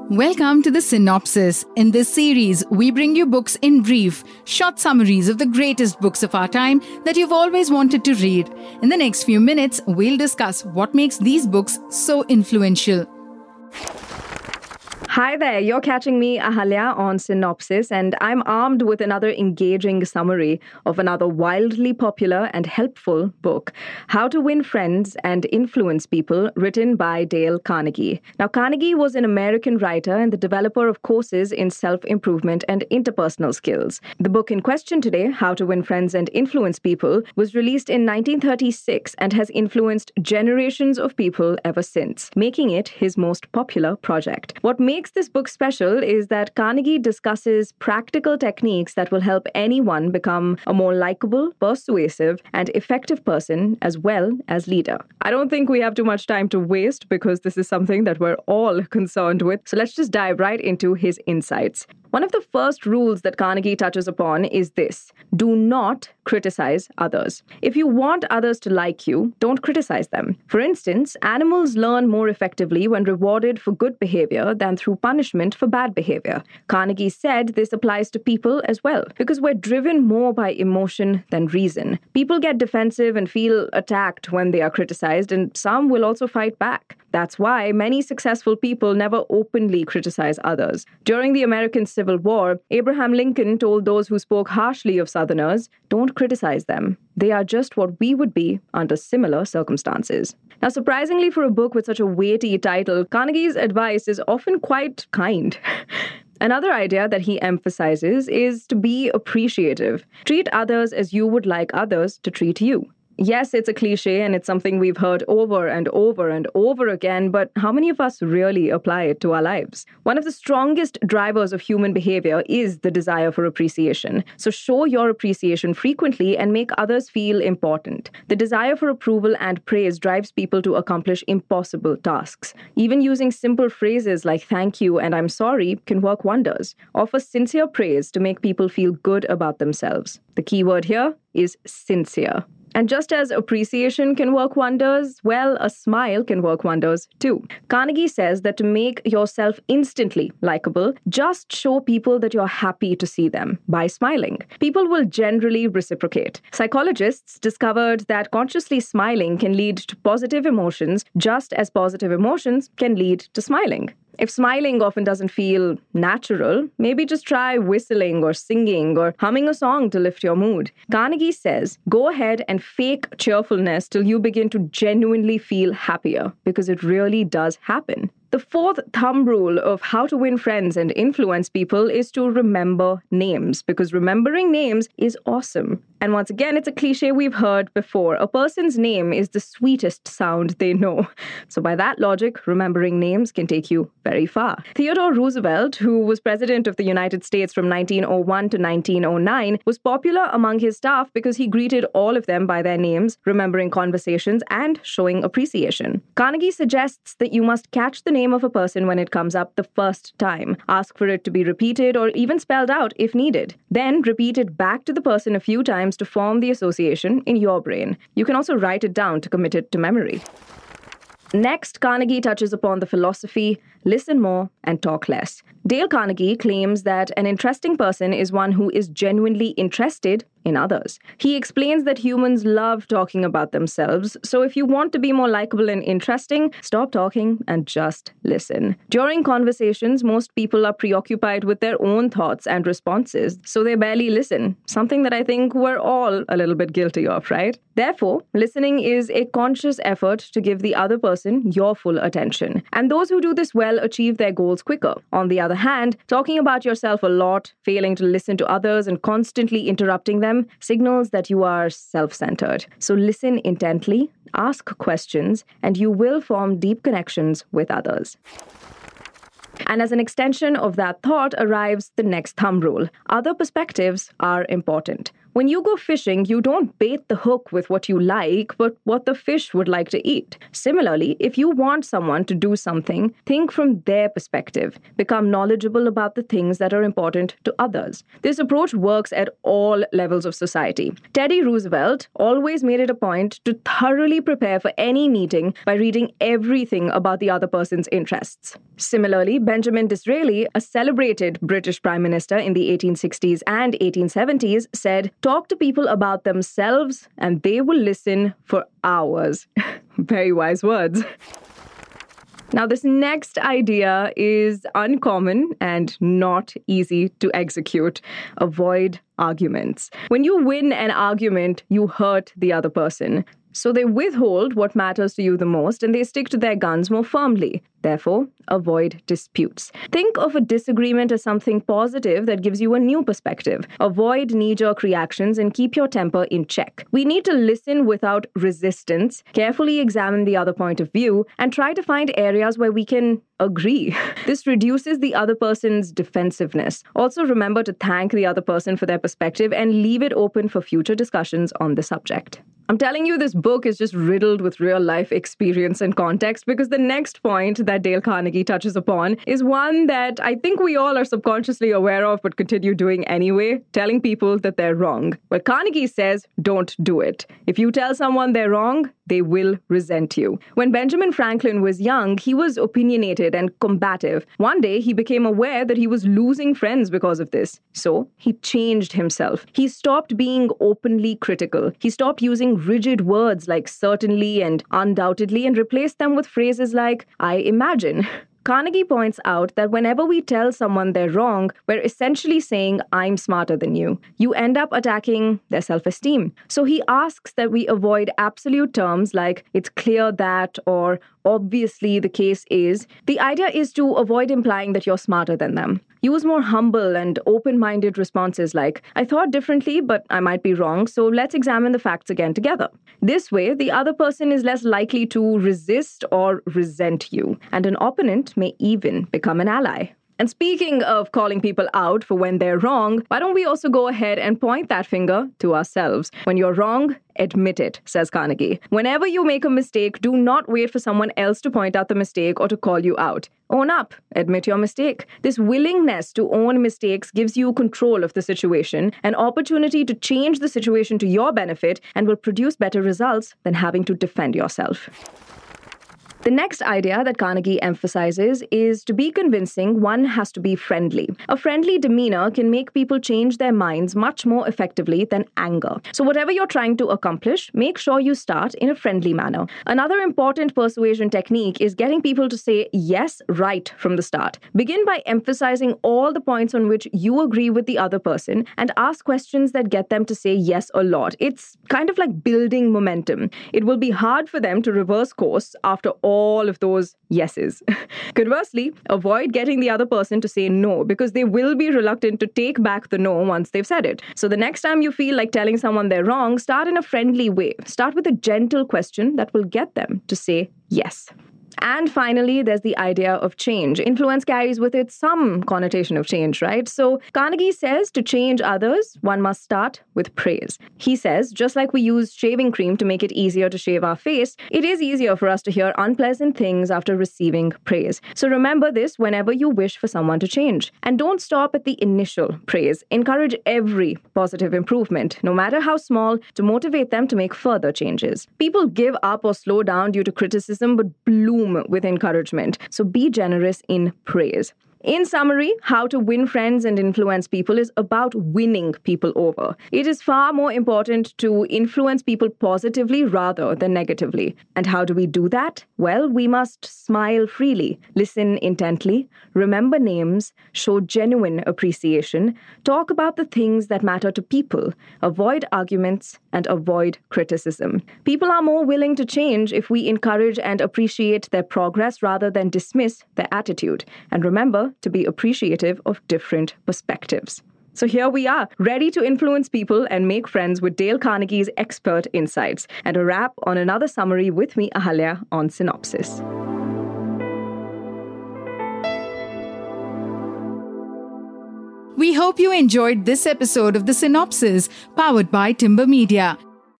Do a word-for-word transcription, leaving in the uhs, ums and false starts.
Welcome to the Synopsis. In this series, we bring you books in brief, short summaries of the greatest books of our time that you've always wanted to read. In the next few minutes, we'll discuss what makes these books so influential. Hi there, you're catching me, Ahalya, on Synopsis, and I'm armed with another engaging summary of another wildly popular and helpful book, How to Win Friends and Influence People, written by Dale Carnegie. Now, Carnegie was an American writer and the developer of courses in self-improvement and interpersonal skills. The book in question today, How to Win Friends and Influence People, was released in nineteen thirty-six and has influenced generations of people ever since, making it his most popular project. What makes this book special is that Carnegie discusses practical techniques that will help anyone become a more likable, persuasive, and effective person as well as leader. I don't think we have too much time to waste because this is something that we're all concerned with. So let's just dive right into his insights. One of the first rules that Carnegie touches upon is this: do not criticize others. If you want others to like you, don't criticize them. For instance, animals learn more effectively when rewarded for good behavior than through punishment for bad behavior. Carnegie said this applies to people as well, because we're driven more by emotion than reason. People get defensive and feel attacked when they are criticized, and some will also fight back. That's why many successful people never openly criticize others. During the American Civil War, Abraham Lincoln told those who spoke harshly of Southerners, "Don't criticize them. They are just what we would be under similar circumstances." Now, surprisingly for a book with such a weighty title, Carnegie's advice is often quite kind. Another idea that he emphasizes is to be appreciative. Treat others as you would like others to treat you. Yes, it's a cliche and it's something we've heard over and over and over again, but how many of us really apply it to our lives? One of the strongest drivers of human behavior is the desire for appreciation. So show your appreciation frequently and make others feel important. The desire for approval and praise drives people to accomplish impossible tasks. Even using simple phrases like thank you and I'm sorry can work wonders. Offer sincere praise to make people feel good about themselves. The key word here is sincere. And just as appreciation can work wonders, well, a smile can work wonders too. Carnegie says that to make yourself instantly likable, just show people that you're happy to see them by smiling. People will generally reciprocate. Psychologists discovered that consciously smiling can lead to positive emotions, just as positive emotions can lead to smiling. If smiling often doesn't feel natural, maybe just try whistling or singing or humming a song to lift your mood. Carnegie says, go ahead and fake cheerfulness till you begin to genuinely feel happier, because it really does happen. The fourth thumb rule of how to win friends and influence people is to remember names, because remembering names is awesome. And once again, it's a cliche we've heard before. A person's name is the sweetest sound they know. So by that logic, remembering names can take you very far. Theodore Roosevelt, who was president of the United States from nineteen oh one to nineteen oh nine, was popular among his staff because he greeted all of them by their names, remembering conversations and showing appreciation. Carnegie suggests that you must catch the name of a person when it comes up the first time. Ask for it to be repeated or even spelled out if needed. Then repeat it back to the person a few times to form the association in your brain. You can also write it down to commit it to memory. Next, Carnegie touches upon the philosophy, listen more and talk less. Dale Carnegie claims that an interesting person is one who is genuinely interested in others. He explains that humans love talking about themselves, so if you want to be more likable and interesting, stop talking and just listen. During conversations, most people are preoccupied with their own thoughts and responses, so they barely listen, something that I think we're all a little bit guilty of, right? Therefore, listening is a conscious effort to give the other person your full attention. And those who do this well achieve their goals quicker. On the other hand, talking about yourself a lot, failing to listen to others, and constantly interrupting them signals that you are self-centered. So listen intently, ask questions, and you will form deep connections with others. And as an extension of that thought arrives the next thumb rule. Other perspectives are important. When you go fishing, you don't bait the hook with what you like, but what the fish would like to eat. Similarly, if you want someone to do something, think from their perspective. Become knowledgeable about the things that are important to others. This approach works at all levels of society. Teddy Roosevelt always made it a point to thoroughly prepare for any meeting by reading everything about the other person's interests. Similarly, Benjamin Disraeli, a celebrated British Prime Minister in the eighteen sixties and eighteen seventies, said, "Talk to people about themselves and they will listen for hours." Very wise words. Now, this next idea is uncommon and not easy to execute. Avoid arguments. When you win an argument, you hurt the other person. So they withhold what matters to you the most and they stick to their guns more firmly. Therefore, avoid disputes. Think of a disagreement as something positive that gives you a new perspective. Avoid knee-jerk reactions and keep your temper in check. We need to listen without resistance, carefully examine the other point of view, and try to find areas where we can agree. This reduces the other person's defensiveness. Also, remember to thank the other person for their perspective and leave it open for future discussions on the subject. I'm telling you, this book is just riddled with real-life experience and context because the next point that Dale Carnegie touches upon is one that I think we all are subconsciously aware of but continue doing anyway, telling people that they're wrong. But Carnegie says, don't do it. If you tell someone they're wrong, they will resent you. When Benjamin Franklin was young, he was opinionated and combative. One day, he became aware that he was losing friends because of this. So he changed himself. He stopped being openly critical. He stopped using rigid words like certainly and undoubtedly and replaced them with phrases like, I imagine. Carnegie points out that whenever we tell someone they're wrong, we're essentially saying, I'm smarter than you. You end up attacking their self-esteem. So he asks that we avoid absolute terms like, it's clear that, or obviously the case is. The idea is to avoid implying that you're smarter than them. Use more humble and open-minded responses like, I thought differently, but I might be wrong, so let's examine the facts again together. This way, the other person is less likely to resist or resent you, and an opponent may even become an ally. And speaking of calling people out for when they're wrong, why don't we also go ahead and point that finger to ourselves? When you're wrong, admit it, says Carnegie. Whenever you make a mistake, do not wait for someone else to point out the mistake or to call you out. Own up. Admit your mistake. This willingness to own mistakes gives you control of the situation, an opportunity to change the situation to your benefit, and will produce better results than having to defend yourself. The next idea that Carnegie emphasizes is to be convincing, one has to be friendly. A friendly demeanor can make people change their minds much more effectively than anger. So whatever you're trying to accomplish, make sure you start in a friendly manner. Another important persuasion technique is getting people to say yes right from the start. Begin by emphasizing all the points on which you agree with the other person and ask questions that get them to say yes a lot. It's kind of like building momentum. It will be hard for them to reverse course after all all of those yeses. Conversely, avoid getting the other person to say no because they will be reluctant to take back the no once they've said it. So the next time you feel like telling someone they're wrong, start in a friendly way. Start with a gentle question that will get them to say yes. And finally, there's the idea of change. Influence carries with it some connotation of change, right? So Carnegie says to change others, one must start with praise. He says, just like we use shaving cream to make it easier to shave our face, it is easier for us to hear unpleasant things after receiving praise. So remember this whenever you wish for someone to change. And don't stop at the initial praise. Encourage every positive improvement, no matter how small, to motivate them to make further changes. People give up or slow down due to criticism, but bloom with encouragement. So be generous in praise. In summary, how to win friends and influence people is about winning people over. It is far more important to influence people positively rather than negatively. And how do we do that? Well, we must smile freely, listen intently, remember names, show genuine appreciation, talk about the things that matter to people, avoid arguments, and avoid criticism. People are more willing to change if we encourage and appreciate their progress rather than dismiss their attitude. And remember to be appreciative of different perspectives. So here we are, ready to influence people and make friends with Dale Carnegie's expert insights. And a wrap on another summary with me, Ahalya, on Synopsis. We hope you enjoyed this episode of The Synopsis, powered by Timber Media.